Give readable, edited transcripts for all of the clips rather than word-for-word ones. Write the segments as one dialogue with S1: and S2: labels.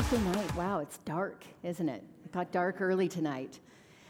S1: Thursday night. Wow, it's dark, isn't it? It got dark early tonight.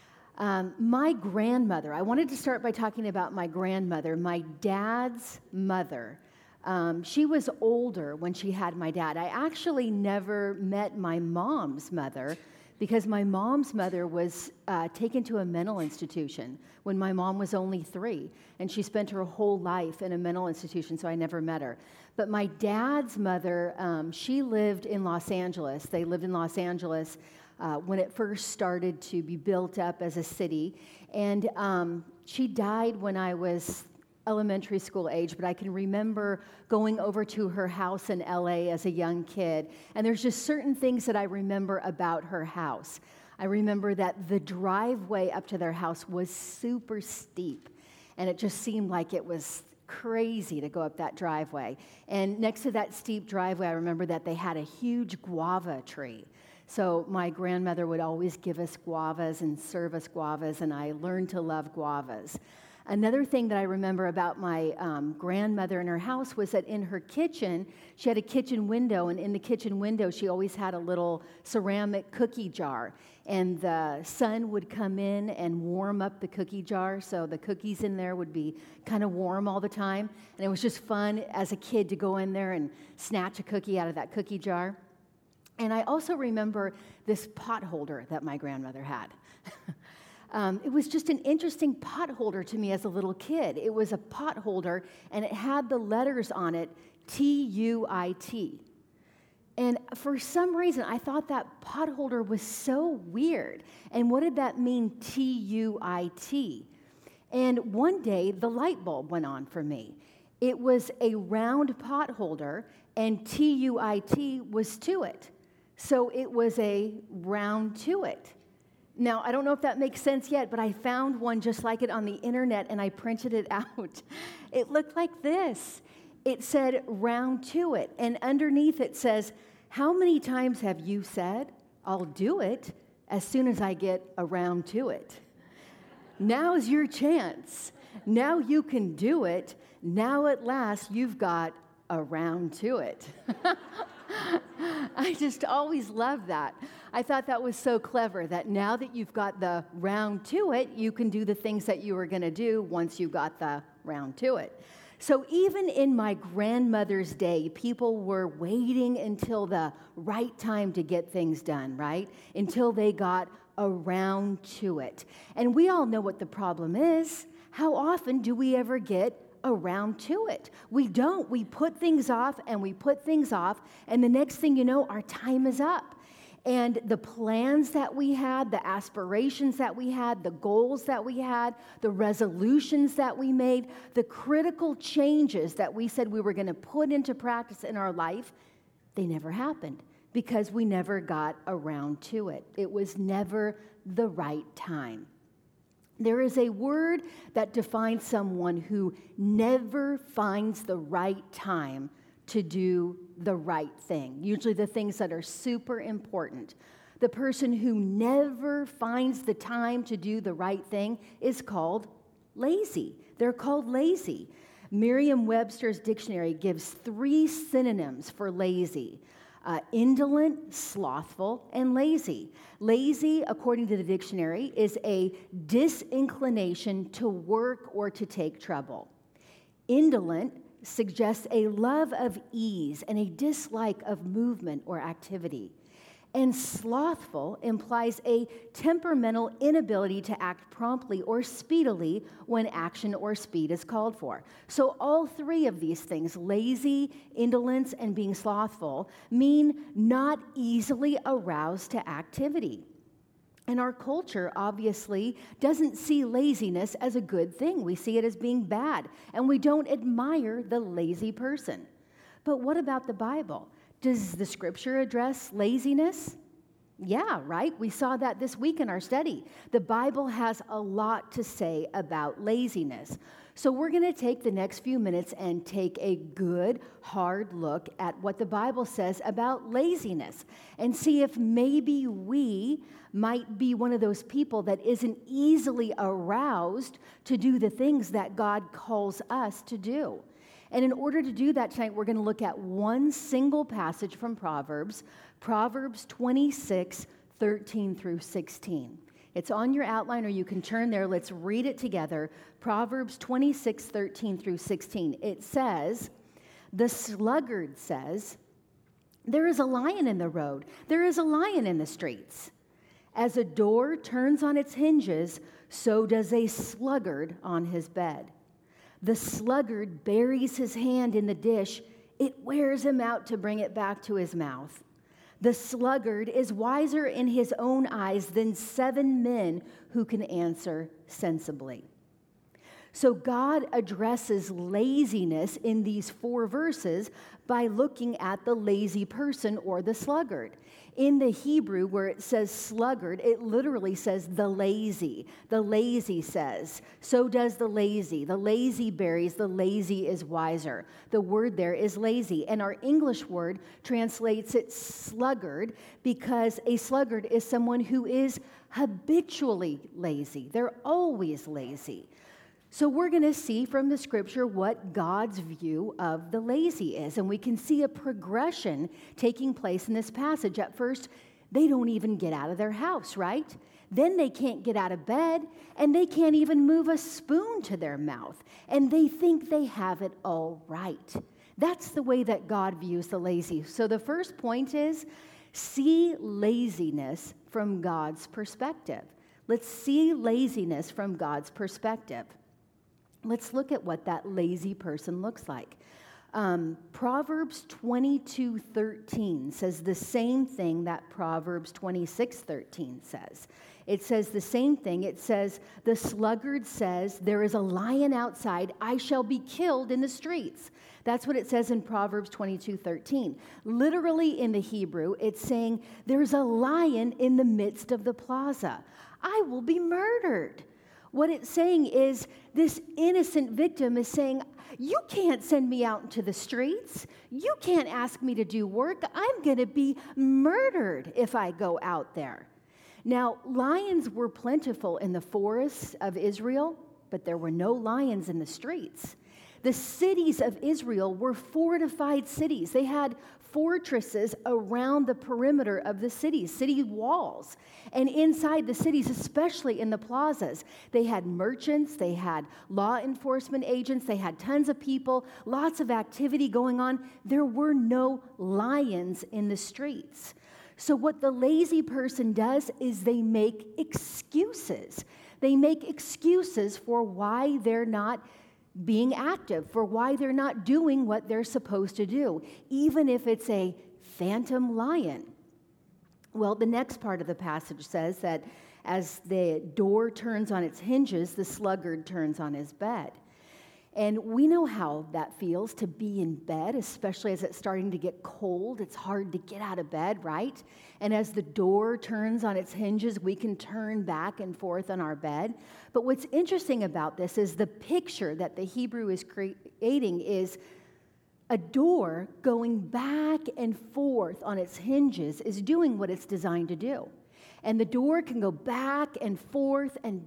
S1: My grandmother, I wanted to start by talking about my grandmother, my dad's mother. She was older when she had my dad. I actually never met my mom's mother because my mom's mother was taken to a mental institution when my mom was only 3, and she spent her whole life in a mental institution, so I never met her. But my dad's mother, she lived in Los Angeles. They lived in Los Angeles when it first started to be built up as a city, and she died when I was elementary school age, but I can remember going over to her house in LA as a young kid, and there's just certain things that I remember about her house. I remember that the driveway up to their house was super steep, and it just seemed like it was crazy to go up that driveway. And next to that steep driveway, I remember that they had a huge guava tree. So my grandmother would always give us guavas and serve us guavas, and I learned to love guavas. Another thing that I remember about my grandmother in her house was that in her kitchen, she had a kitchen window, and in the kitchen window, she always had a little ceramic cookie jar. And the sun would come in and warm up the cookie jar, so the cookies in there would be kind of warm all the time. And it was just fun as a kid to go in there and snatch a cookie out of that cookie jar. And I also remember this pot holder that my grandmother had. It was just an interesting pot holder to me as a little kid. It was a pot holder, and it had the letters on it, T-U-I-T. And for some reason, I thought that pot holder was so weird. And what did that mean, T-U-I-T? And one day, the light bulb went on for me. It was a round pot holder, and T-U-I-T was to it. So it was a round to it. Now, I don't know if that makes sense yet, but I found one just like it on the internet, and I printed it out. It looked like this. It said, round to it. And underneath it says, how many times have you said, I'll do it as soon as I get around to it? Now's your chance. Now you can do it. Now at last you've got around to it. I just always loved that. I thought that was so clever that now that you've got the round to it, you can do the things that you were going to do once you got the round to it. So even in my grandmother's day, people were waiting until the right time to get things done, right? Until they got around to it. And we all know what the problem is. How often do we ever get around to it? We don't. We put things off and we put things off, and the next thing you know, our time is up. And the plans that we had, the aspirations that we had, the goals that we had, the resolutions that we made, the critical changes that we said we were going to put into practice in our life, they never happened because we never got around to it. It was never the right time. There is a word that defines someone who never finds the right time to do the right thing, usually the things that are super important. The person who never finds the time to do the right thing is called lazy. They're called lazy. Merriam-Webster's dictionary gives 3 synonyms for lazy: indolent, slothful, and lazy. Lazy, according to the dictionary, is a disinclination to work or to take trouble. Indolent suggests a love of ease and a dislike of movement or activity. And slothful implies a temperamental inability to act promptly or speedily when action or speed is called for. So all 3 of these things, lazy, indolence, and being slothful, mean not easily aroused to activity. And our culture obviously doesn't see laziness as a good thing. We see it as being bad, and we don't admire the lazy person. But what about the Bible? Does the scripture address laziness? Yeah, right? We saw that this week in our study. The Bible has a lot to say about laziness. So we're going to take the next few minutes and take a good, hard look at what the Bible says about laziness and see if maybe we might be one of those people that isn't easily aroused to do the things that God calls us to do. And in order to do that tonight, we're going to look at one single passage from Proverbs, Proverbs 26, 13 through 16. It's on your outline, or you can turn there. Let's read it together. Proverbs 26, 13 through 16. It says, "The sluggard says, 'There is a lion in the road. There is a lion in the streets.' As a door turns on its hinges, so does a sluggard on his bed. The sluggard buries his hand in the dish. It wears him out to bring it back to his mouth. The sluggard is wiser in his own eyes than 7 men who can answer sensibly." So God addresses laziness in these 4 verses by looking at the lazy person or the sluggard. In the Hebrew, where it says sluggard, it literally says the lazy. The lazy says, so does the lazy. The lazy buries, the lazy is wiser. The word there is lazy. And our English word translates it sluggard because a sluggard is someone who is habitually lazy. They're always lazy. So we're going to see from the scripture what God's view of the lazy is. And we can see a progression taking place in this passage. At first, they don't even get out of their house, right? Then they can't get out of bed, and they can't even move a spoon to their mouth. And they think they have it all right. That's the way that God views the lazy. So the first point is, see laziness from God's perspective. Let's see laziness from God's perspective. Let's look at what that lazy person looks like. Proverbs 22:13 says the same thing that Proverbs 26:13 says. It says the same thing. It says, "The sluggard says, 'There is a lion outside. I shall be killed in the streets.'" That's what it says in Proverbs 22:13. Literally in the Hebrew, it's saying, "There's a lion in the midst of the plaza. I will be murdered." What it's saying is this innocent victim is saying, you can't send me out into the streets. You can't ask me to do work. I'm going to be murdered if I go out there. Now, lions were plentiful in the forests of Israel, but there were no lions in the streets. The cities of Israel were fortified cities. They had fortresses around the perimeter of the cities, city walls. And inside the cities, especially in the plazas, they had merchants, they had law enforcement agents, they had tons of people, lots of activity going on. There were no lions in the streets. So what the lazy person does is they make excuses. They make excuses for why they're not being active, for why they're not doing what they're supposed to do, even if it's a phantom lion. Well, the next part of the passage says that as the door turns on its hinges, the sluggard turns on his bed. And we know how that feels to be in bed, especially as it's starting to get cold. It's hard to get out of bed, right? And as the door turns on its hinges, we can turn back and forth on our bed. But what's interesting about this is the picture that the Hebrew is creating is a door going back and forth on its hinges is doing what it's designed to do. And the door can go back and forth and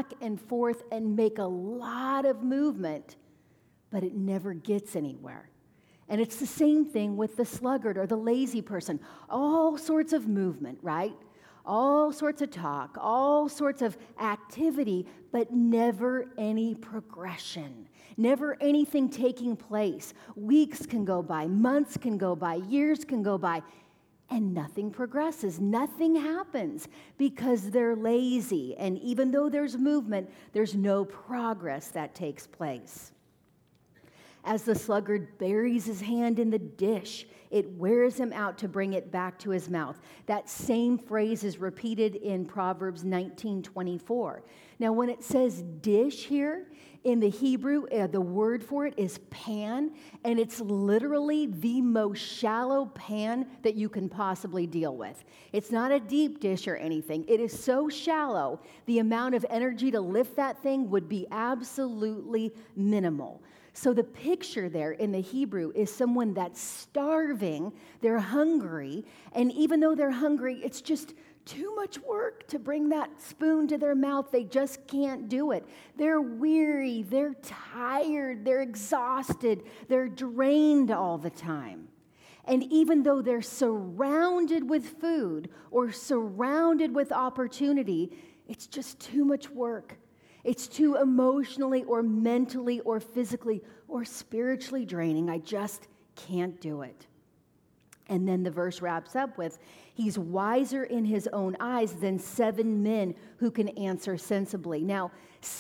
S1: make a lot of movement, but it never gets anywhere. And it's the same thing with the sluggard or the lazy person. All sorts of movement, right? All sorts of talk, all sorts of activity, but never any progression. Never anything taking place. Weeks can go by, months can go by, years can go by, and nothing progresses. Nothing happens because they're lazy. And even though there's movement, there's no progress that takes place. As the sluggard buries his hand in the dish, it wears him out to bring it back to his mouth. That same phrase is repeated in Proverbs 19:24. Now, when it says dish here, in the Hebrew, the word for it is pan, and it's literally the most shallow pan that you can possibly deal with. It's not a deep dish or anything. It is so shallow, the amount of energy to lift that thing would be absolutely minimal. So the picture there in the Hebrew is someone that's starving, they're hungry, and even though they're hungry, it's just too much work to bring that spoon to their mouth. They just can't do it. They're weary, they're tired, they're exhausted, they're drained all the time. And even though they're surrounded with food or surrounded with opportunity, it's just too much work. It's too emotionally or mentally or physically or spiritually draining. I just can't do it. And then the verse wraps up with, he's wiser in his own eyes than 7 men who can answer sensibly. Now,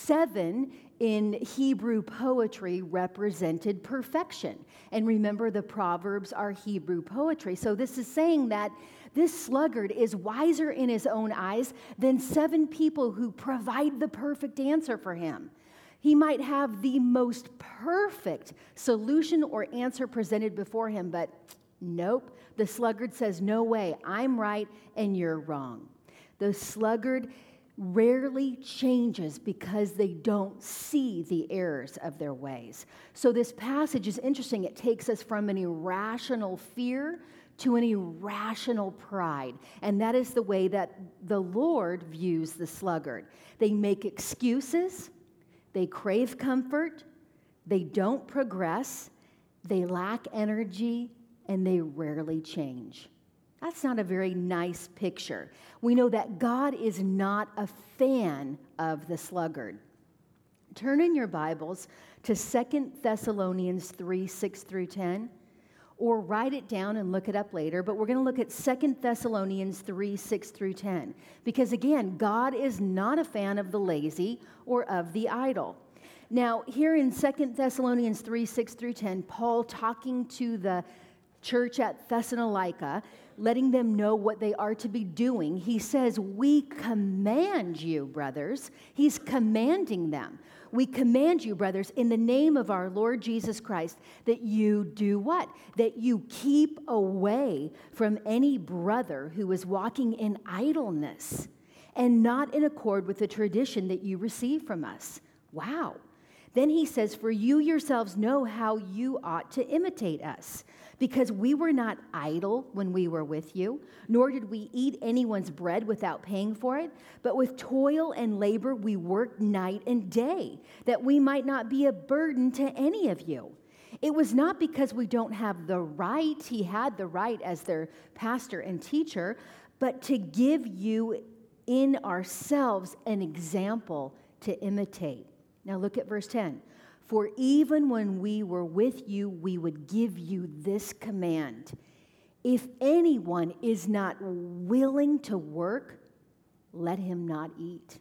S1: 7 in Hebrew poetry represented perfection. And remember, the Proverbs are Hebrew poetry. So this is saying that this sluggard is wiser in his own eyes than 7 people who provide the perfect answer for him. He might have the most perfect solution or answer presented before him, but nope, the sluggard says, no way, I'm right and you're wrong. The sluggard rarely changes because they don't see the errors of their ways. So this passage is interesting. It takes us from an irrational fear to an irrational pride. And that is the way that the Lord views the sluggard. They make excuses, they crave comfort, they don't progress, they lack energy, and they rarely change. That's not a very nice picture. We know that God is not a fan of the sluggard. Turn in your Bibles to 2 Thessalonians 3, 6 through 10, or write it down and look it up later, but we're going to look at 2 Thessalonians 3, 6 through 10, because again, God is not a fan of the lazy or of the idle. Now, here in 2 Thessalonians 3, 6 through 10, Paul talking to the church at Thessalonica, letting them know what they are to be doing. He says, we command you, brothers. He's commanding them. We command you, brothers, in the name of our Lord Jesus Christ, that you do what? That you keep away from any brother who is walking in idleness and not in accord with the tradition that you receive from us. Wow. Then he says, for you yourselves know how you ought to imitate us, because we were not idle when we were with you, nor did we eat anyone's bread without paying for it, but with toil and labor we worked night and day, that we might not be a burden to any of you. It was not because we don't have the right, he had the right as their pastor and teacher, but to give you in ourselves an example to imitate. Now look at verse 10. For even when we were with you, we would give you this command. If anyone is not willing to work, let him not eat.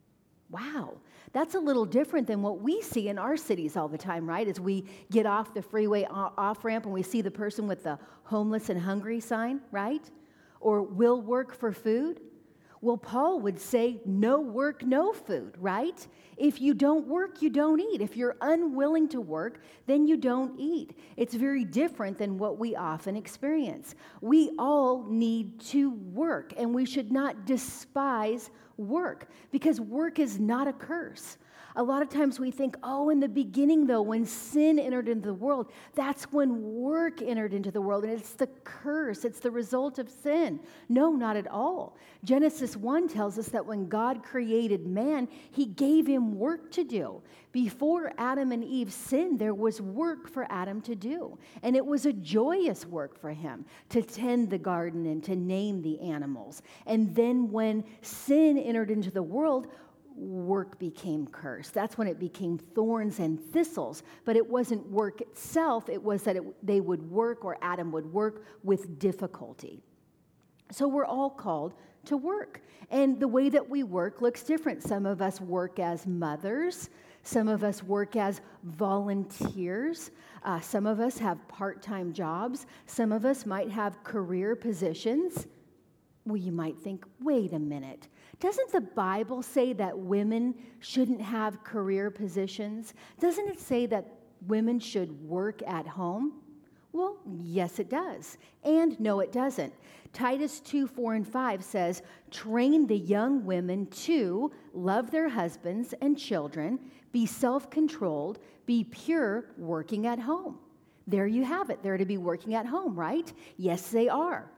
S1: Wow, that's a little different than what we see in our cities all the time, right? As we get off the freeway off-ramp and we see the person with the homeless and hungry sign, right? Or will work for food. Well, Paul would say, no work, no food, right? If you don't work, you don't eat. If you're unwilling to work, then you don't eat. It's very different than what we often experience. We all need to work, and we should not despise work, because work is not a curse. A lot of times we think, oh, in the beginning, though, when sin entered into the world, that's when work entered into the world, and it's the curse. It's the result of sin. No, not at all. Genesis 1 tells us that when God created man, he gave him work to do. Before Adam and Eve sinned, there was work for Adam to do, and it was a joyous work for him to tend the garden and to name the animals. And then when sin entered into the world, work became cursed. That's when it became thorns and thistles. But it wasn't work itself. It was that they would work, or Adam would work, with difficulty. So we're all called to work. And the way that we work looks different. Some of us work as mothers. Some of us work as volunteers. Some of us have part-time jobs. Some of us might have career positions. Well, you might think, wait a minute. Doesn't the Bible say that women shouldn't have career positions? Doesn't it say that women should work at home? Well, yes, it does. And no, it doesn't. Titus 2, 4, and 5 says, train the young women to love their husbands and children, be self-controlled, be pure, working at home. There you have it. They're to be working at home, right? Yes, they are.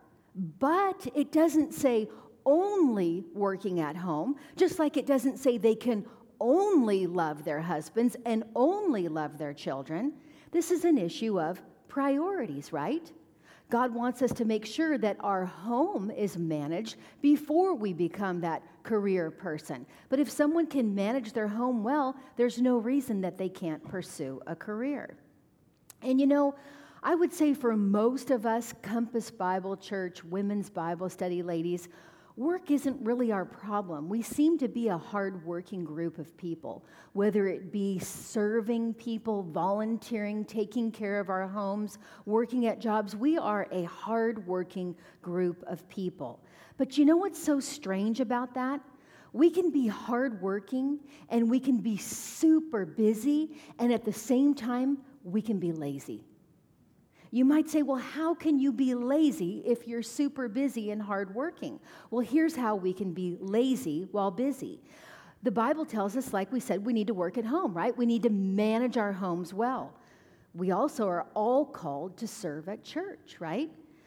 S1: But it doesn't say only working at home, just like it doesn't say they can only love their husbands and only love their children. This is an issue of priorities, right? God wants us to make sure that our home is managed before we become that career person. But if someone can manage their home well, there's no reason that they can't pursue a career. And you know, I would say for most of us, Compass Bible Church, women's Bible study ladies, work isn't really our problem. We seem to be a hard-working group of people, whether it be serving people, volunteering, taking care of our homes, working at jobs. We are a hard-working group of people. But you know what's so strange about that? We can be hardworking and we can be super busy, and at the same time, we can be lazy. You might say, well, how can you be lazy if you're super busy and hardworking? Well, here's how we can be lazy while busy. The Bible tells us, like we said, we need to work at home, right? We need to manage our homes well. We also are all called to serve at church, right?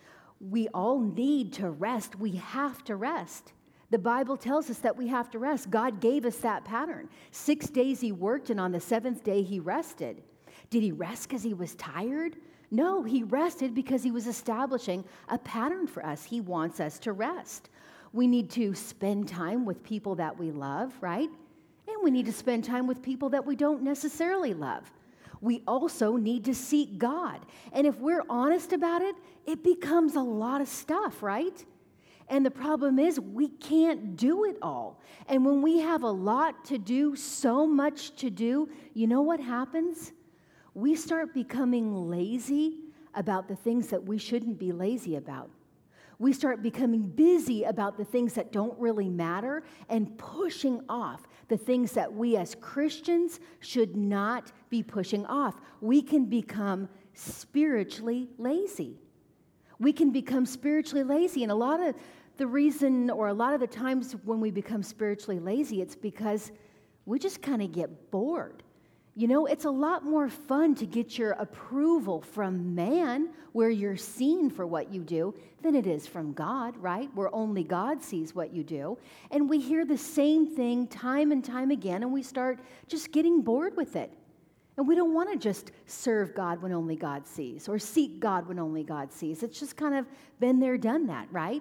S1: We all need to rest. We have to rest. The Bible tells us that we have to rest. God gave us that pattern. 6 days he worked, and on the seventh day he rested. Did he rest because he was tired? No, he rested because he was establishing a pattern for us. He wants us to rest. We need to spend time with people that we love, right? And we need to spend time with people that we don't necessarily love. We also need to seek God. And if we're honest about it, it becomes a lot of stuff, right? And the problem is we can't do it all. And when we have a lot to do, so much to do, you know what happens? We start becoming lazy about the things that we shouldn't be lazy about. We start becoming busy about the things that don't really matter and pushing off the things that we as Christians should not be pushing off. We can become spiritually lazy. We can become spiritually lazy. And a lot of the reason, or a lot of the times when we become spiritually lazy, it's because we just kind of get bored. You know, it's a lot more fun to get your approval from man, where you're seen for what you do, than it is from God, right? Where only God sees what you do. And we hear the same thing time and time again, and we start just getting bored with it. And we don't want to just serve God when only God sees, or seek God when only God sees. It's just kind of been there, done that, right?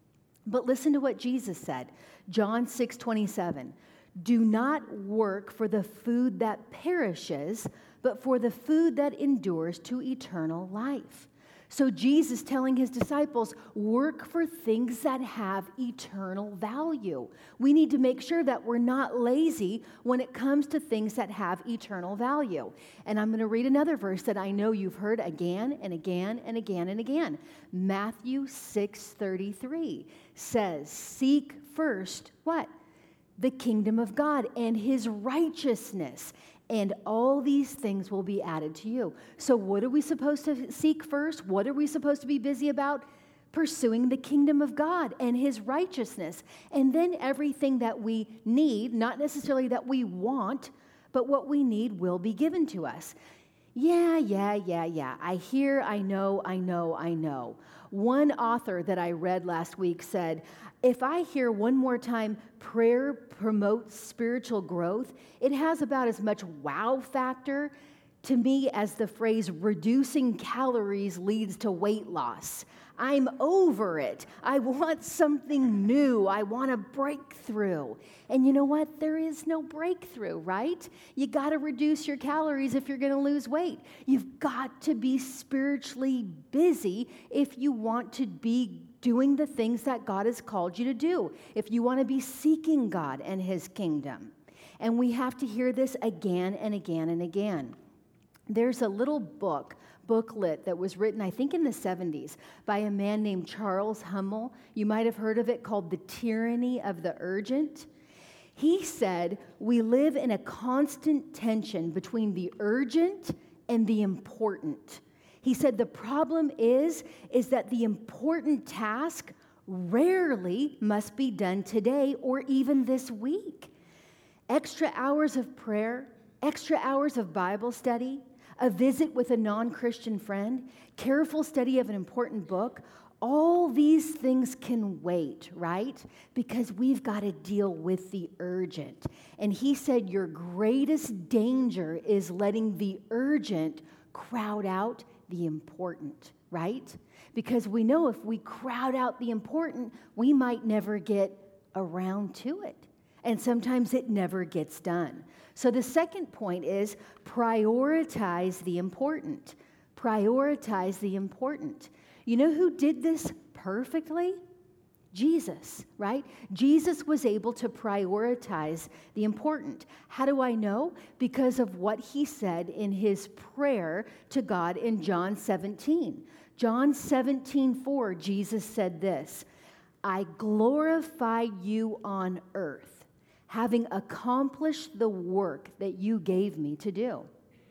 S1: But listen to what Jesus said. John 6:27. Do not work for the food that perishes, but for the food that endures to eternal life. So Jesus telling his disciples, work for things that have eternal value. We need to make sure that we're not lazy when it comes to things that have eternal value. And I'm going to read another verse that I know you've heard again and again and again and again. Matthew 6:33 says, seek first what? The kingdom of God and his righteousness, and all these things will be added to you. So what are we supposed to seek first? What are we supposed to be busy about? Pursuing the kingdom of God and his righteousness. And then everything that we need, not necessarily that we want, but what we need will be given to us. Yeah. I hear, I know. One author that I read last week said, if I hear one more time, prayer promotes spiritual growth, it has about as much wow factor to me as the phrase reducing calories leads to weight loss. I'm over it. I want something new. I want a breakthrough. And you know what? There is no breakthrough, right? You got to reduce your calories if you're going to lose weight. You've got to be spiritually busy if you want to be doing the things that God has called you to do, if you want to be seeking God and his kingdom. And we have to hear this again and again and again. There's a little booklet that was written, I think in the 70s, by a man named Charles Hummel. You might have heard of it, called The Tyranny of the Urgent. He said, we live in a constant tension between the urgent and the important. He said the problem is that the important task rarely must be done today or even this week. Extra hours of prayer, extra hours of Bible study, a visit with a non-Christian friend, careful study of an important book, all these things can wait, right? Because we've got to deal with the urgent. And he said your greatest danger is letting the urgent crowd out the important, right? Because we know if we crowd out the important, we might never get around to it. And sometimes it never gets done. So the second point is prioritize the important. Prioritize the important. You know who did this perfectly? Jesus, right? Jesus was able to prioritize the important. How do I know? Because of what he said in his prayer to God in John 17. John 17:4, Jesus said this, I glorify you on earth, having accomplished the work that you gave me to do.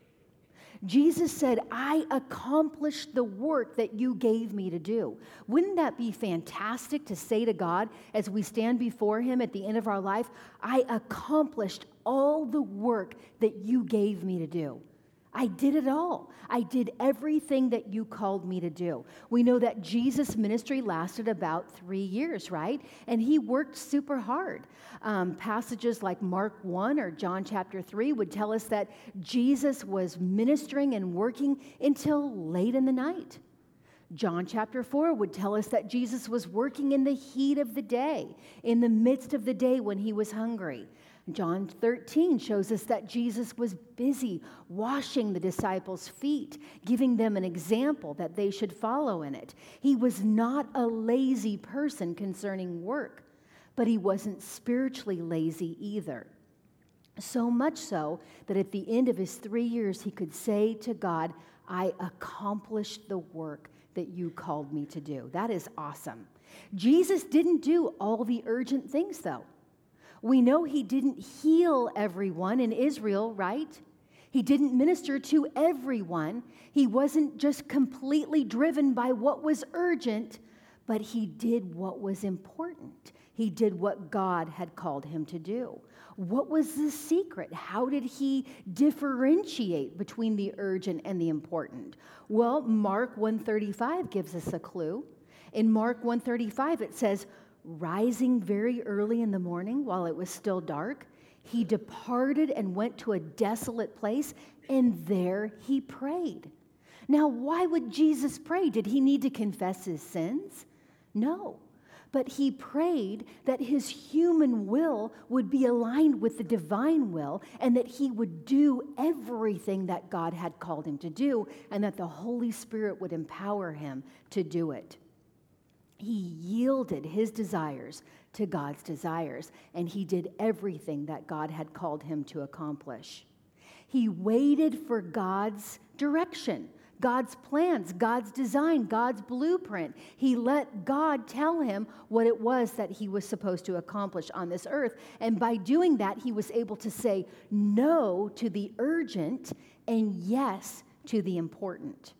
S1: Jesus said, I accomplished the work that you gave me to do. Wouldn't that be fantastic to say to God as we stand before him at the end of our life, I accomplished all the work that you gave me to do. I did it all. I did everything that you called me to do. We know that Jesus' ministry lasted about 3 years, right? And he worked super hard. Passages like Mark 1 or John chapter 3 would tell us that Jesus was ministering and working until late in the night. John chapter 4 would tell us that Jesus was working in the heat of the day, in the midst of the day when he was hungry. John 13 shows us that Jesus was busy washing the disciples' feet, giving them an example that they should follow in it. He was not a lazy person concerning work, but he wasn't spiritually lazy either. So much so that at the end of his 3 years, he could say to God, I accomplished the work that you called me to do. That is awesome. Jesus didn't do all the urgent things, though. We know he didn't heal everyone in Israel, right? He didn't minister to everyone. He wasn't just completely driven by what was urgent, but he did what was important. He did what God had called him to do. What was the secret? How did he differentiate between the urgent and the important? Well, Mark 1:35 gives us a clue. In Mark 1:35, it says, rising very early in the morning while it was still dark, he departed and went to a desolate place, and there he prayed. Now, why would Jesus pray? Did he need to confess his sins? No. But he prayed that his human will would be aligned with the divine will and that he would do everything that God had called him to do and that the Holy Spirit would empower him to do it. He yielded his desires to God's desires, and he did everything that God had called him to accomplish. He waited for God's direction, God's plans, God's design, God's blueprint. He let God tell him what it was that he was supposed to accomplish on this earth. And by doing that, he was able to say no to the urgent and yes to the important.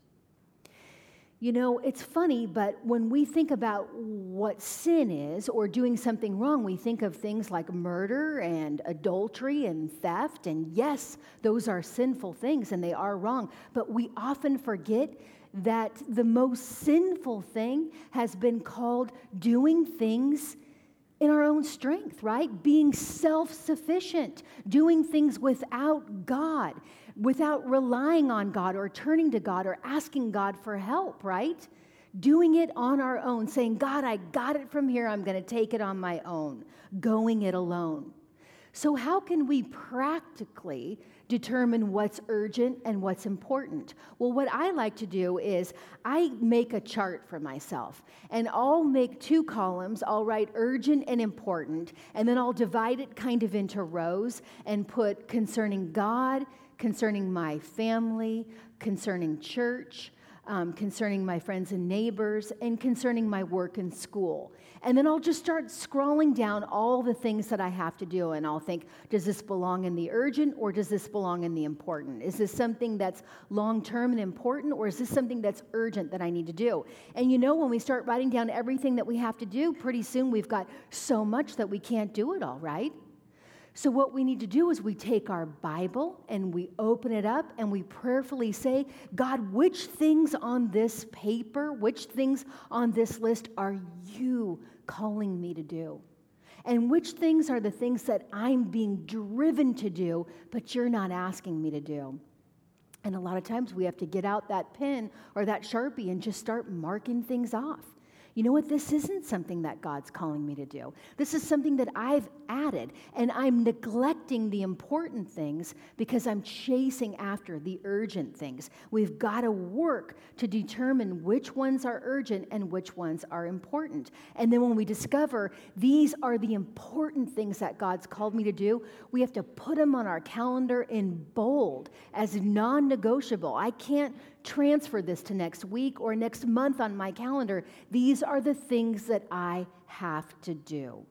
S1: You know, it's funny, but when we think about what sin is or doing something wrong, we think of things like murder and adultery and theft. And yes, those are sinful things and they are wrong. But we often forget that the most sinful thing has been called doing things in our own strength, right? Being self-sufficient, doing things without God, without relying on God or turning to God or asking God for help, right? Doing it on our own, saying, God, I got it from here, I'm going to take it on my own, going it alone. So how can we practically determine what's urgent and what's important? Well, what I like to do is I make a chart for myself, and I'll make 2 columns. I'll write urgent and important, and then I'll divide it kind of into rows and put concerning God, concerning my family, concerning church, concerning my friends and neighbors, and concerning my work and school. And then I'll just start scrolling down all the things that I have to do, and I'll think, does this belong in the urgent, or does this belong in the important? Is this something that's long-term and important, or is this something that's urgent that I need to do? And when we start writing down everything that we have to do, pretty soon we've got so much that we can't do it all, right? So what we need to do is we take our Bible and we open it up and we prayerfully say, God, which things on this paper, which things on this list are you calling me to do? And which things are the things that I'm being driven to do, but you're not asking me to do? And a lot of times we have to get out that pen or that Sharpie and just start marking things off. You know what? This isn't something that God's calling me to do. This is something that I've added, and I'm neglecting the important things because I'm chasing after the urgent things. We've got to work to determine which ones are urgent and which ones are important. And then when we discover these are the important things that God's called me to do, we have to put them on our calendar in bold as non-negotiable. I can't transfer this to next week or next month on my calendar. These are the things that I have to do.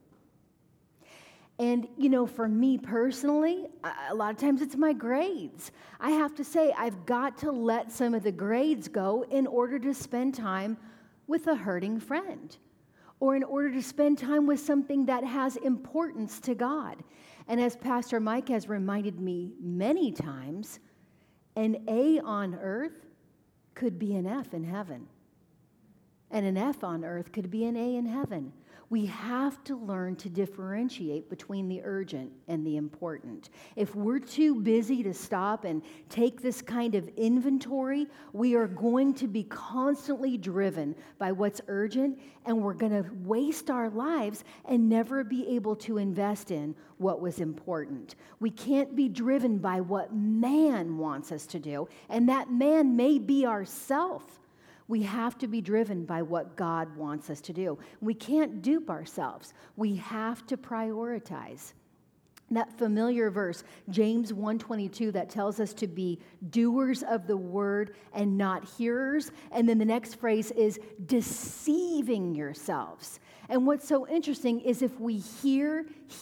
S1: And, for me personally, a lot of times it's my grades. I have to say, I've got to let some of the grades go in order to spend time with a hurting friend, or in order to spend time with something that has importance to God. And as Pastor Mike has reminded me many times, an A on earth could be an F in heaven. And an F on earth could be an A in heaven. We have to learn to differentiate between the urgent and the important. If we're too busy to stop and take this kind of inventory, we are going to be constantly driven by what's urgent, and we're going to waste our lives and never be able to invest in what was important. We can't be driven by what man wants us to do, and that man may be ourselves. We have to be driven by what God wants us to do. We can't dupe ourselves. We have to prioritize. That familiar verse, James 1:22, that tells us to be doers of the word and not hearers. And then the next phrase is deceiving yourselves. And what's so interesting is if we hear,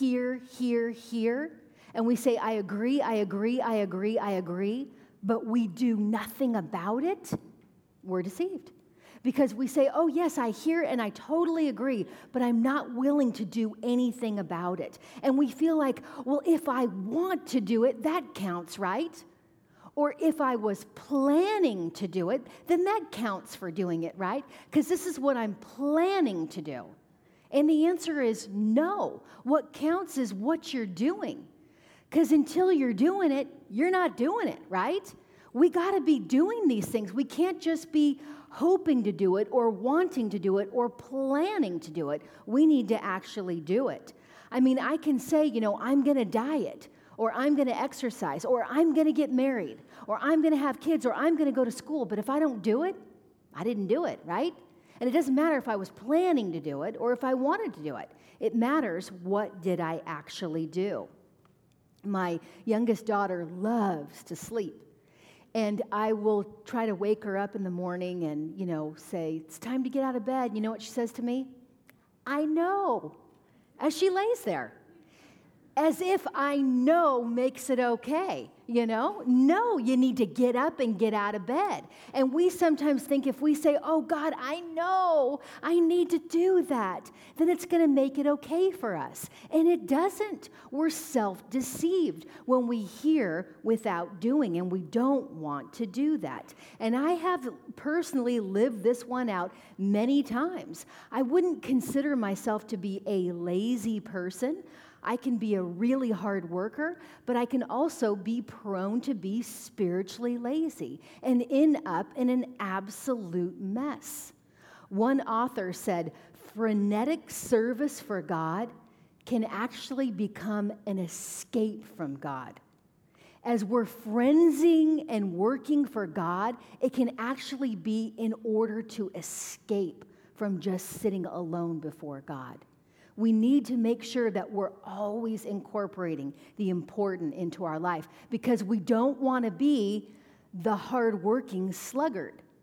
S1: and we say, I agree, but we do nothing about it, we're deceived. Because we say, oh yes, I hear and I totally agree, but I'm not willing to do anything about it. And we feel like, well, if I want to do it, that counts, right? Or if I was planning to do it, then that counts for doing it, right? Because this is what I'm planning to do. And the answer is no. What counts is what you're doing. Because until you're doing it, you're not doing it, right? We got to be doing these things. We can't just be hoping to do it or wanting to do it or planning to do it. We need to actually do it. I mean, I can say, I'm going to diet, or I'm going to exercise, or I'm going to get married, or I'm going to have kids, or I'm going to go to school. But if I don't do it, I didn't do it, right? And it doesn't matter if I was planning to do it or if I wanted to do it. It matters, what did I actually do? My youngest daughter loves to sleep. And I will try to wake her up in the morning and, say, it's time to get out of bed. You know what she says to me? I know, as she lays there. As if I know makes it okay, No, you need to get up and get out of bed. And we sometimes think if we say, oh, God, I know I need to do that, then it's going to make it okay for us. And it doesn't. We're self-deceived when we hear without doing, and we don't want to do that. And I have personally lived this one out many times. I wouldn't consider myself to be a lazy person. I can be a really hard worker, but I can also be prone to be spiritually lazy and end up in an absolute mess. One author said, frenetic service for God can actually become an escape from God. As we're frenzying and working for God, it can actually be in order to escape from just sitting alone before God. We need to make sure that we're always incorporating the important into our life, because we don't want to be the hardworking sluggard,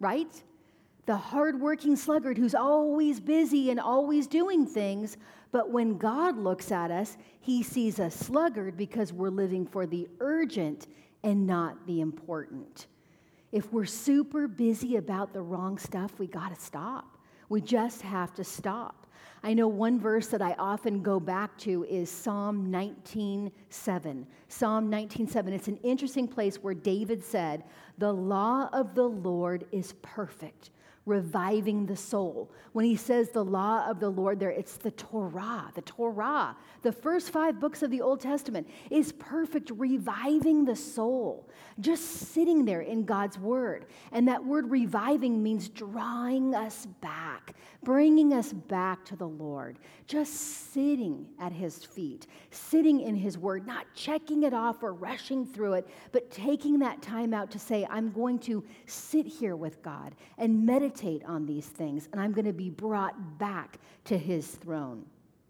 S1: right? The hardworking sluggard who's always busy and always doing things. But when God looks at us, he sees a sluggard because we're living for the urgent and not the important. If we're super busy about the wrong stuff, we got to stop. We just have to stop. I know one verse that I often go back to is Psalm 19:7. Psalm 19:7. It's an interesting place where David said, "The law of the Lord is perfect, reviving the soul." When he says the law of the Lord there, it's the Torah. The Torah, the first 5 books of the Old Testament, is perfect, reviving the soul. Just sitting there in God's word. And that word reviving means drawing us back, bringing us back to the Lord. Just sitting at his feet, sitting in his word, not checking it off or rushing through it, but taking that time out to say, I'm going to sit here with God and meditate on these things, and I'm going to be brought back to his throne.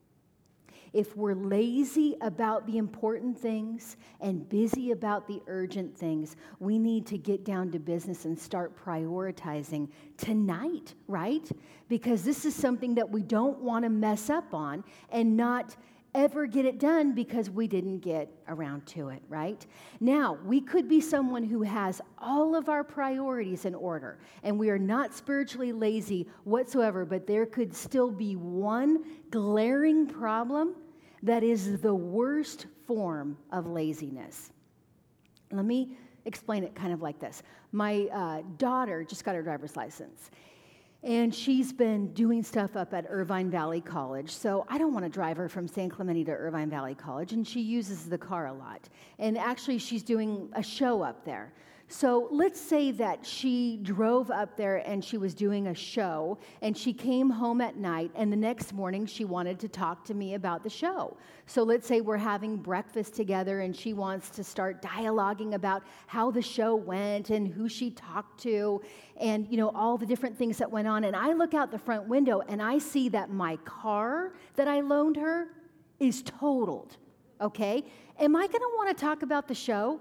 S1: If we're lazy about the important things and busy about the urgent things, we need to get down to business and start prioritizing tonight, right? Because this is something that we don't want to mess up on and not ever get it done because we didn't get around to it, right? Now, we could be someone who has all of our priorities in order, and we are not spiritually lazy whatsoever, but there could still be one glaring problem that is the worst form of laziness. Let me explain it kind of like this. My daughter just got her driver's license, and she's been doing stuff up at Irvine Valley College. So I don't want to drive her from San Clemente to Irvine Valley College, and she uses the car a lot. And actually, she's doing a show up there. So let's say that she drove up there and she was doing a show, and she came home at night, and the next morning she wanted to talk to me about the show. So let's say we're having breakfast together and she wants to start dialoguing about how the show went and who she talked to and, all the different things that went on. And I look out the front window and I see that my car that I loaned her is totaled, okay? Am I going to want to talk about the show?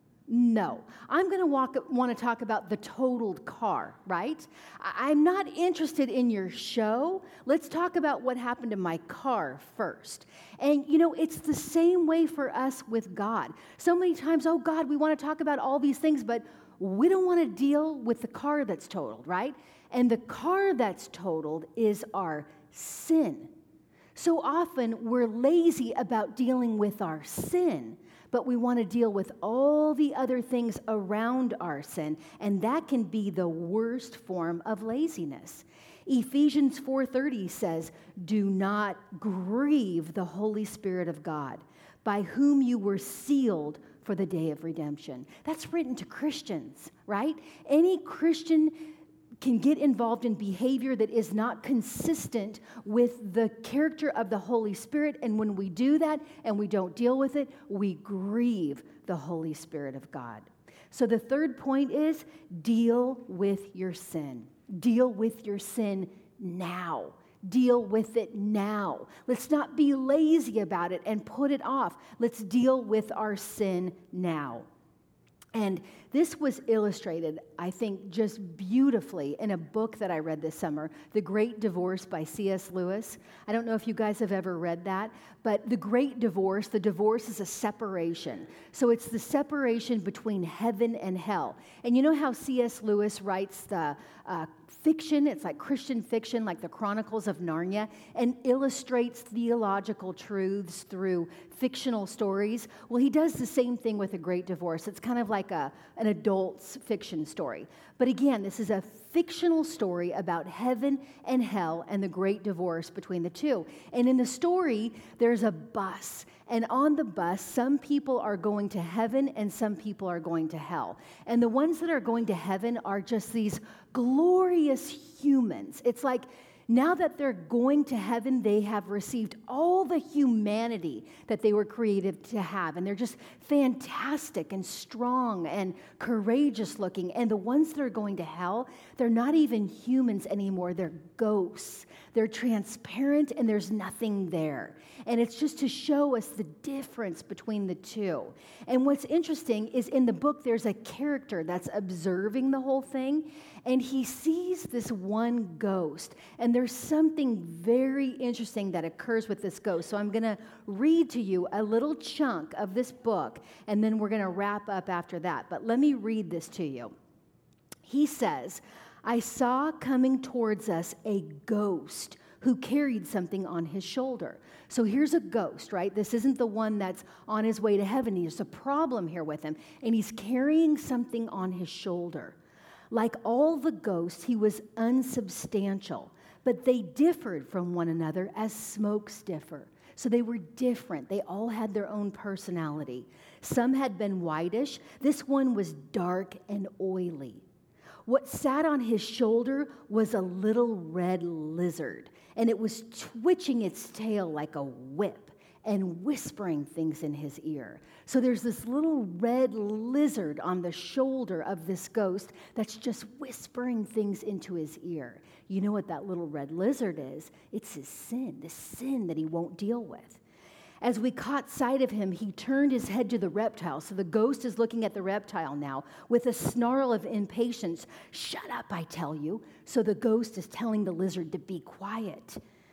S1: No, I'm going to want to talk about the totaled car, right? I'm not interested in your show. Let's talk about what happened to my car first. And, it's the same way for us with God. So many times, oh, God, we want to talk about all these things, but we don't want to deal with the car that's totaled, right? And the car that's totaled is our sin. So often, we're lazy about dealing with our sin, but we want to deal with all the other things around our sin, and that can be the worst form of laziness. Ephesians 4:30 says, "Do not grieve the Holy Spirit of God, by whom you were sealed for the day of redemption." That's written to Christians, right? Any Christian can get involved in behavior that is not consistent with the character of the Holy Spirit. And when we do that and we don't deal with it, we grieve the Holy Spirit of God. So the third point is deal with your sin. Deal with your sin now. Deal with it now. Let's not be lazy about it and put it off. Let's deal with our sin now. And this was illustrated, I think, just beautifully in a book that I read this summer, The Great Divorce by C.S. Lewis. I don't know if you guys have ever read that, but the divorce is a separation. So it's the separation between heaven and hell. And you know how C.S. Lewis writes the fiction, it's like Christian fiction, like the Chronicles of Narnia, and illustrates theological truths through fictional stories? Well, he does the same thing with The Great Divorce. It's kind of like an adult's fiction story. But again, this is a fictional story about heaven and hell and the great divorce between the two. And in the story, there's a bus. And on the bus, some people are going to heaven and some people are going to hell. And the ones that are going to heaven are just these glorious humans. It's like Now that they're going to heaven, they have received all the humanity that they were created to have. And they're just fantastic and strong and courageous looking. And the ones that are going to hell, they're not even humans anymore. They're ghosts. They're transparent and there's nothing there. And it's just to show us the difference between the two. And what's interesting is in the book, there's a character that's observing the whole thing, and he sees this one ghost. And there's something very interesting that occurs with this ghost. So I'm going to read to you a little chunk of this book, and then we're going to wrap up after that. But let me read this to you. He says, I saw coming towards us a ghost who carried something on his shoulder. So here's a ghost, right? This isn't the one that's on his way to heaven. There's a problem here with him, and he's carrying something on his shoulder. Like all the ghosts, he was unsubstantial, but they differed from one another as smokes differ. So they were different. They all had their own personality. Some had been whitish. This one was dark and oily. What sat on his shoulder was a little red lizard, and it was twitching its tail like a whip and whispering things in his ear. So there's this little red lizard on the shoulder of this ghost that's just whispering things into his ear. You know what that little red lizard is? It's his sin, the sin that he won't deal with. As we caught sight of him, he turned his head to the reptile. So the ghost is looking at the reptile now with a snarl of impatience. Shut up, I tell you. So the ghost is telling the lizard to be quiet.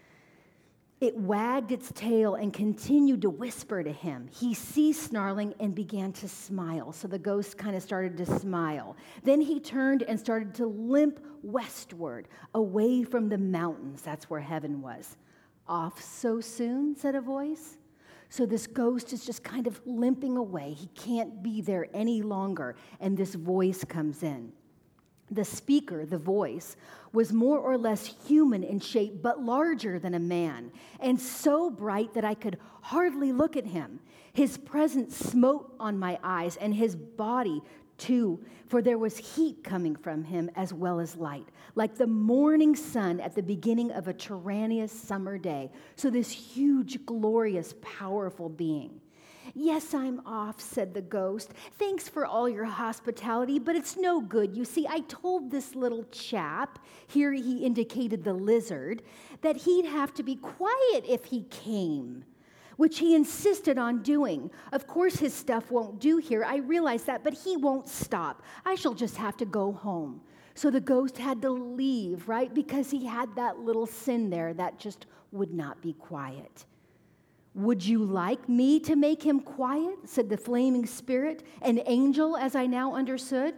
S1: It wagged its tail and continued to whisper to him. He ceased snarling and began to smile. So the ghost kind of started to smile. Then he turned and started to limp westward, away from the mountains. That's where heaven was. Off so soon, said a voice. So this ghost is just kind of limping away. He can't be there any longer. And this voice comes in. The speaker, the voice, was more or less human in shape, but larger than a man, and so bright that I could hardly look at him. His presence smote on my eyes, and his body too, for there was heat coming from him as well as light, like the morning sun at the beginning of a tyrannous summer day. So this huge, glorious, powerful being. Yes, I'm off, said the ghost. Thanks for all your hospitality, but it's no good. You see, I told this little chap, here he indicated the lizard, that he'd have to be quiet if he came, which he insisted on doing. Of course, his stuff won't do here. I realize that, but he won't stop. I shall just have to go home. So the ghost had to leave, right? Because he had that little sin there that just would not be quiet. Would you like me to make him quiet? Said the flaming spirit, an angel as I now understood.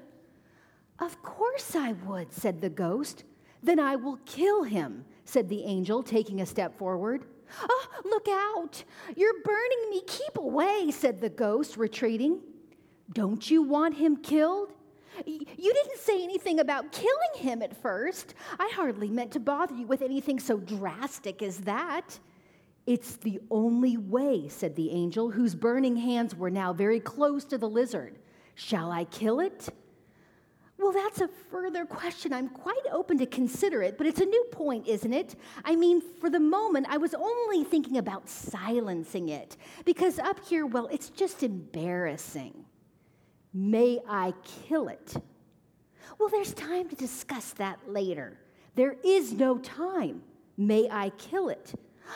S1: Of course I would, said the ghost. Then I will kill him, said the angel, taking a step forward. Oh, look out! You're burning me. Keep away, said the ghost, retreating. Don't you want him killed? You didn't say anything about killing him at first. I hardly meant to bother you with anything so drastic as that. It's the only way, said the angel, whose burning hands were now very close to the lizard. Shall I kill it? Well, that's a further question. I'm quite open to consider it, but it's a new point, isn't it? I mean, for the moment, I was only thinking about silencing it, because up here, well, it's just embarrassing. May I kill it? Well, there's time to discuss that later. There is no time. May I kill it?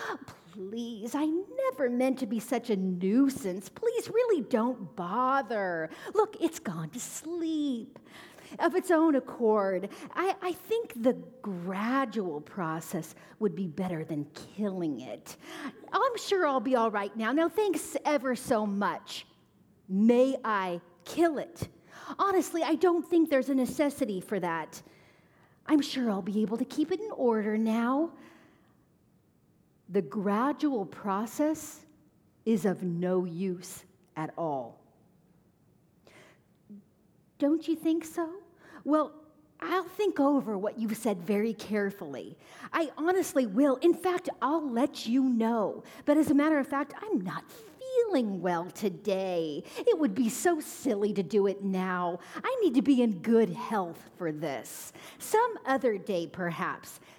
S1: Please, I never meant to be such a nuisance. Please, really don't bother. Look, it's gone to sleep of its own accord. I think the gradual process would be better than killing it. I'm sure I'll be all right now. Now, thanks ever so much. May I kill it? Honestly, I don't think there's a necessity for that. I'm sure I'll be able to keep it in order now. The gradual process is of no use at all. Don't you think so? Well, I'll think over what you've said very carefully. I honestly will. In fact, I'll let you know. But as a matter of fact, I'm not feeling well today. It would be so silly to do it now. I need to be in good health for this. Some other day, perhaps.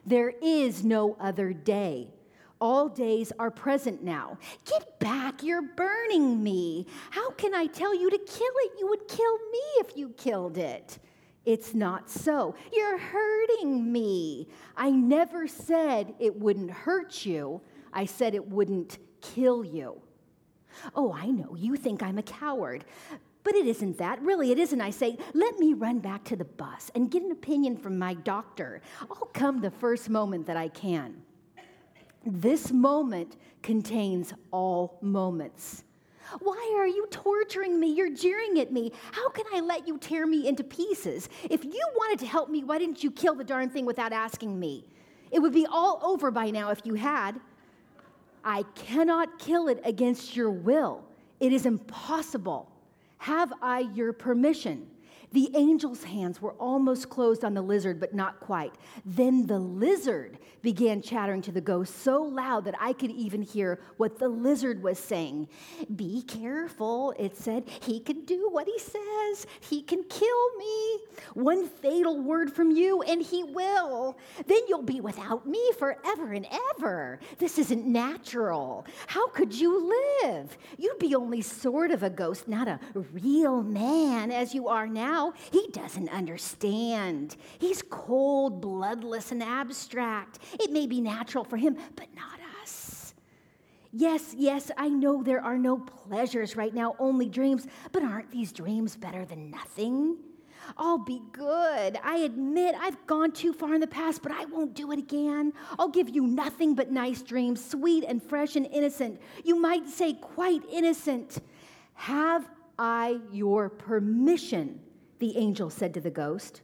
S1: There is no other day. All days are present now. Get back, you're burning me. How can I tell you to kill it? You would kill me if you killed it. It's not so. You're hurting me. I never said it wouldn't hurt you. I said it wouldn't kill you. Oh, I know, you think I'm a coward. But it isn't that. Really, it isn't. I say, let me run back to the bus and get an opinion from my doctor. I'll come the first moment that I can. This moment contains all moments. Why are you torturing me? You're jeering at me. How can I let you tear me into pieces? If you wanted to help me, why didn't you kill the darn thing without asking me? It would be all over by now if you had. I cannot kill it against your will. It is impossible. Have I your permission? The angel's hands were almost closed on the lizard, but not quite. Then the lizard began chattering to the ghost so loud that I could even hear what the lizard was saying. Be careful, it said. He can do what he says. He can kill me. One fatal word from you, and he will. Then you'll be without me forever and ever. This isn't natural. How could you live? You'd be only sort of a ghost, not a real man as you are now. He doesn't understand. He's cold, bloodless, and abstract. It may be natural for him, but not us. Yes, I know there are no pleasures right now, only dreams, but aren't these dreams better than nothing? I'll be good. I admit I've gone too far in the past, but I won't do it again. I'll give you nothing but nice dreams, sweet and fresh and innocent. You might say quite innocent. Have I your permission? The angel said to the ghost.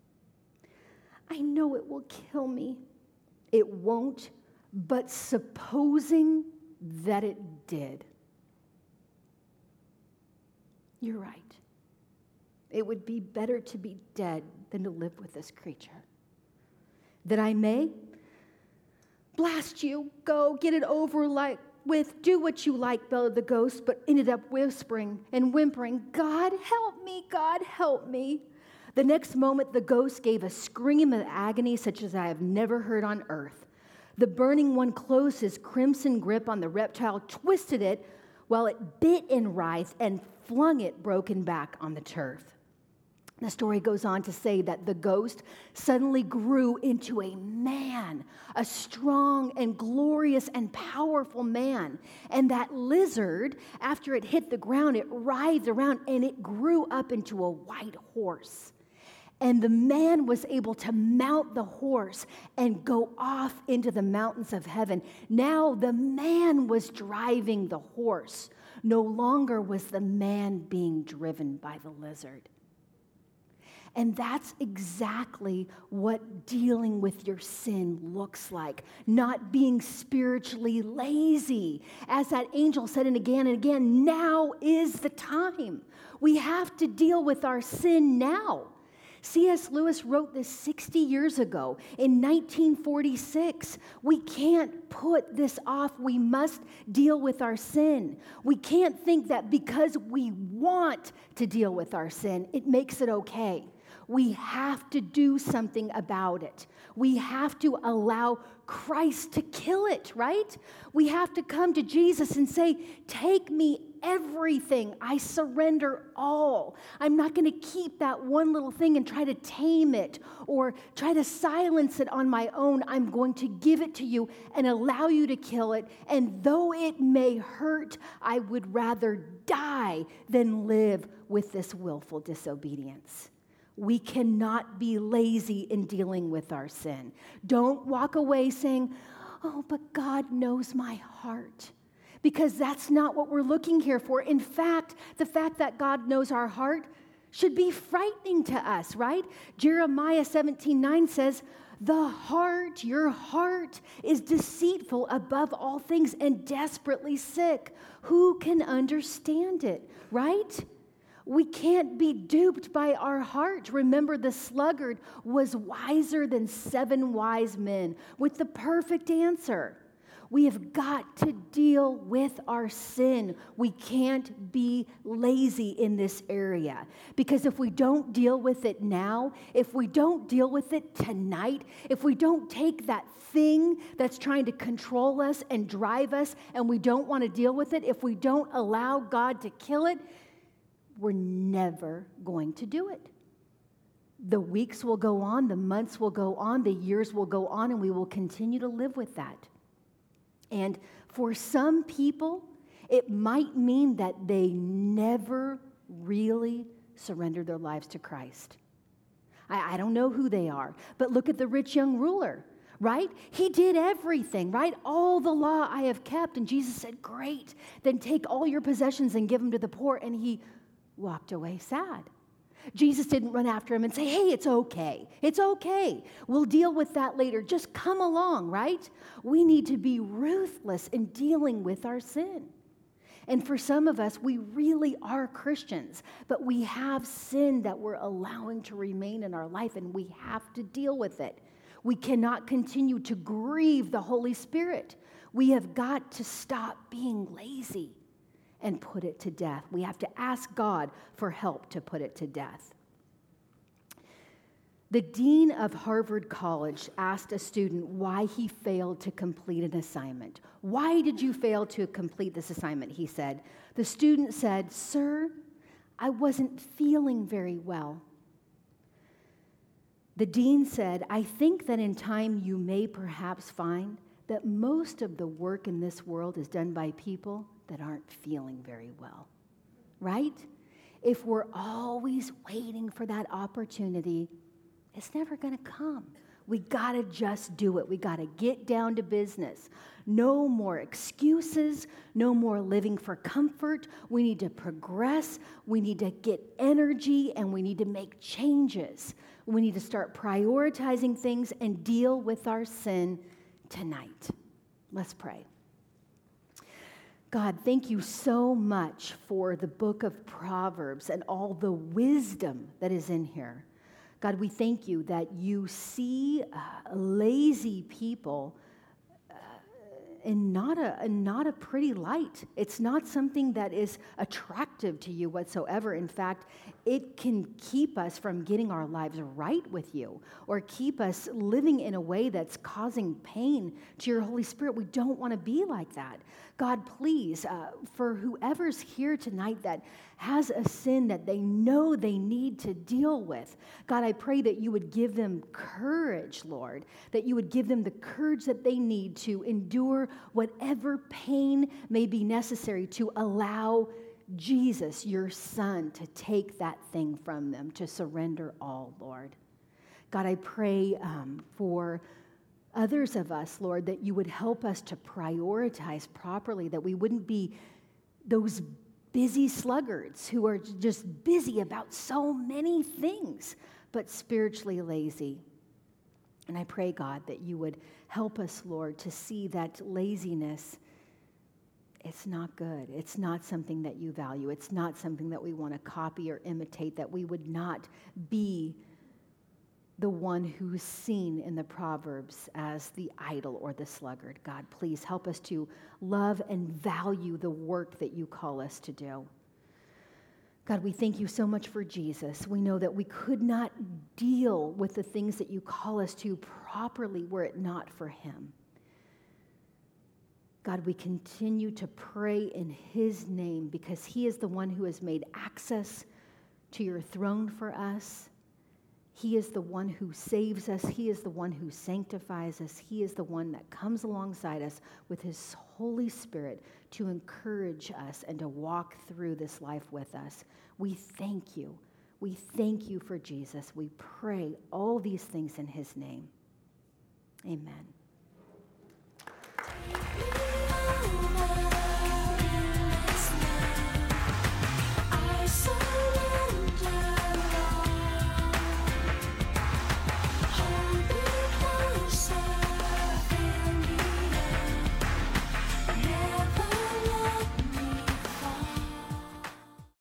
S1: I know it will kill me. It won't, but supposing that it did. You're right. It would be better to be dead than to live with this creature. That I may blast you, go, get it over with, do what you like, bellowed the ghost, but ended up whispering and whimpering, God help me, God help me. The next moment, the ghost gave a scream of agony such as I have never heard on earth. The burning one closed his crimson grip on the reptile, twisted it while it bit and writhed and flung it broken back on the turf. The story goes on to say that the ghost suddenly grew into a man, a strong and glorious and powerful man. And that lizard, after it hit the ground, it writhed around and it grew up into a white horse. And the man was able to mount the horse and go off into the mountains of heaven. Now the man was driving the horse. No longer was the man being driven by the lizard. And that's exactly what dealing with your sin looks like. Not being spiritually lazy. As that angel said and again, now is the time. We have to deal with our sin now. C.S. Lewis wrote this 60 years ago in 1946. We can't put this off. We must deal with our sin. We can't think that because we want to deal with our sin, it makes it okay. We have to do something about it. We have to allow Christ to kill it, right? We have to come to Jesus and say, take me everything. I surrender all. I'm not going to keep that one little thing and try to tame it or try to silence it on my own. I'm going to give it to you and allow you to kill it. And though it may hurt, I would rather die than live with this willful disobedience. We cannot be lazy in dealing with our sin. Don't walk away saying, oh, but God knows my heart. Because that's not what we're looking here for. In fact, the fact that God knows our heart should be frightening to us, right? Jeremiah 17:9 says, your heart is deceitful above all things and desperately sick. Who can understand it, right? We can't be duped by our heart. Remember, the sluggard was wiser than 7 wise men with the perfect answer. We have got to deal with our sin. We can't be lazy in this area. Because if we don't deal with it now, if we don't deal with it tonight, if we don't take that thing that's trying to control us and drive us and we don't want to deal with it, if we don't allow God to kill it, we're never going to do it. The weeks will go on, the months will go on, the years will go on, and we will continue to live with that. And for some people, it might mean that they never really surrendered their lives to Christ. I don't know who they are, but look at the rich young ruler, right? He did everything, right? All the law I have kept. And Jesus said, great, then take all your possessions and give them to the poor. And he walked away sad. Jesus didn't run after him and say, hey, it's okay. It's okay. We'll deal with that later. Just come along, right? We need to be ruthless in dealing with our sin. And for some of us, we really are Christians, but we have sin that we're allowing to remain in our life, and we have to deal with it. We cannot continue to grieve the Holy Spirit. We have got to stop being lazy and put it to death. We have to ask God for help to put it to death. The dean of Harvard College asked a student why he failed to complete an assignment. Why did you fail to complete this assignment? He said. The student said, sir, I wasn't feeling very well. The dean said, I think that in time you may perhaps find that most of the work in this world is done by people that aren't feeling very well, right? If we're always waiting for that opportunity, it's never going to come. We got to just do it. We got to get down to business. No more excuses, no more living for comfort. We need to progress. We need to get energy, and we need to make changes. We need to start prioritizing things and deal with our sin tonight. Let's pray. God, thank you so much for the book of Proverbs and all the wisdom that is in here. God, we thank you that you see lazy people in not a pretty light. It's not something that is attractive to you whatsoever. In fact, it can keep us from getting our lives right with you or keep us living in a way that's causing pain to your Holy Spirit. We don't want to be like that. God, please, for whoever's here tonight that has a sin that they know they need to deal with, God, I pray that you would give them courage, Lord, that you would give them the courage that they need to endure whatever pain may be necessary to allow Jesus, your Son, to take that thing from them, to surrender all, Lord. God, I pray for others of us, Lord, that you would help us to prioritize properly, that we wouldn't be those busy sluggards who are just busy about so many things, but spiritually lazy. And I pray, God, that you would help us, Lord, to see that laziness, it's not good. It's not something that you value. It's not something that we want to copy or imitate, that we would not be the one who's seen in the Proverbs as the idle or the sluggard. God, please help us to love and value the work that you call us to do. God, we thank you so much for Jesus. We know that we could not deal with the things that you call us to properly were it not for him. God, we continue to pray in his name because he is the one who has made access to your throne for us. He is the one who saves us. He is the one who sanctifies us. He is the one that comes alongside us with his Holy Spirit to encourage us and to walk through this life with us. We thank you. We thank you for Jesus. We pray all these things in his name. Amen.